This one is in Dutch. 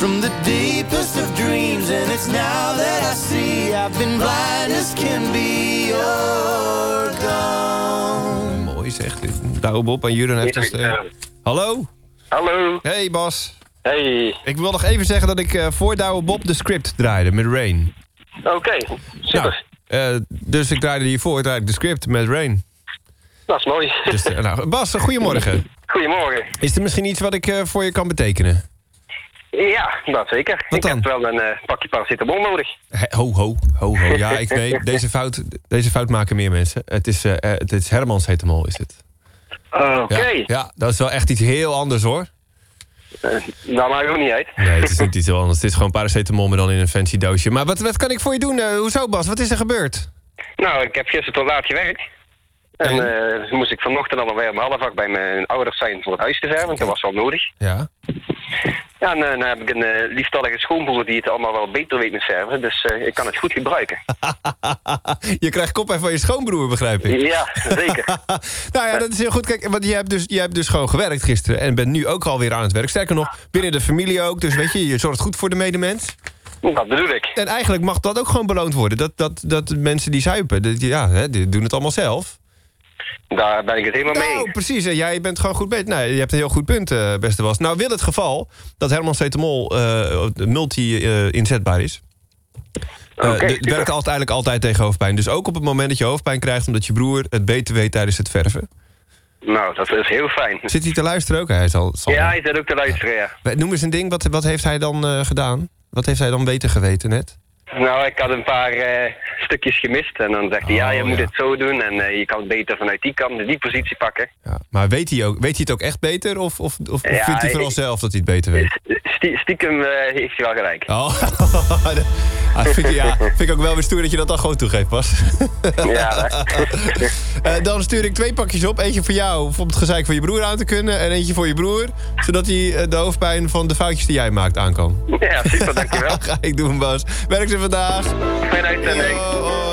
from the deepest of dreams. And it's now that I see I've been blind as can be. You're gone. Mooi zeg. Douwe Bob en Juren heeft ons... Hallo? Hallo. Hey Bas. Hey. Ik wil nog even zeggen dat ik voor Douwe Bob de script draaide met Rain. Oké, super. Nou, dus ik draaide hiervoor, de script met Rain. Dat is mooi. Dus, Bas, goedemorgen. Goedemorgen. Is er misschien iets wat ik voor je kan betekenen? Ja, dat zeker. Wat ik dan? heb wel een pakje paracetamol nodig. Ho. Ja, nee, deze fout maken meer mensen. Het is Hermans hetamol, is het. Oké. Ja, dat is wel echt iets heel anders, hoor. Dat maakt ook niet uit. Nee, het is niet iets heel anders. Het is gewoon paracetamol, maar dan in een fancy doosje. Maar wat kan ik voor je doen? Hoezo, Bas? Wat is er gebeurd? Nou, ik heb gisteren tot laat gewerkt. En moest ik vanochtend alweer om 11:30 bij mijn ouders zijn voor het huis te zijn, want dat was wel nodig. Ja. Ja, en dan heb ik een lieftallige schoonbroer die het allemaal wel beter weet met verven, dus ik kan het goed gebruiken. Je krijgt kop van je schoonbroer, begrijp ik. Ja, zeker. Nou ja, dat is heel goed. Kijk, want je hebt dus gewoon gewerkt gisteren en bent nu ook alweer aan het werk. Sterker nog, binnen de familie ook. Dus weet je zorgt goed voor de medemens. Dat bedoel ik. En eigenlijk mag dat ook gewoon beloond worden. Dat mensen die zuipen, die doen het allemaal zelf. Daar ben ik het helemaal mee eens. Precies. En jij bent gewoon goed bezig. Nee, je hebt een heel goed punt, beste Bas. Nou, wil het geval dat Hermans cetamol multi-inzetbaar is. Het werkt eigenlijk altijd tegen hoofdpijn. Dus ook op het moment dat je hoofdpijn krijgt omdat je broer het beter weet tijdens het verven. Nou, dat is heel fijn. Zit hij te luisteren ook? Hij zit ook te luisteren, ja. Noem eens een ding, wat heeft hij dan gedaan? Wat heeft hij dan beter geweten net? Nou, ik had een paar stukjes gemist. En dan zegt hij, je moet het zo doen. En je kan het beter vanuit die kant, die positie pakken. Ja, maar weet hij het ook echt beter? Of vindt hij vooral zelf dat hij het beter weet? Stiekem heeft hij wel gelijk. Vind ik ook wel weer stoer dat je dat dan gewoon toegeeft, Bas. Ja, dan stuur ik 2 pakjes op. Eentje voor jou, om het gezeik van je broer aan te kunnen. En eentje voor je broer, zodat hij de hoofdpijn van de foutjes die jij maakt aan kan. Ja, super, dankjewel. Ga ik doen, Bas. Werk ze vandaag. Fijne uitzending.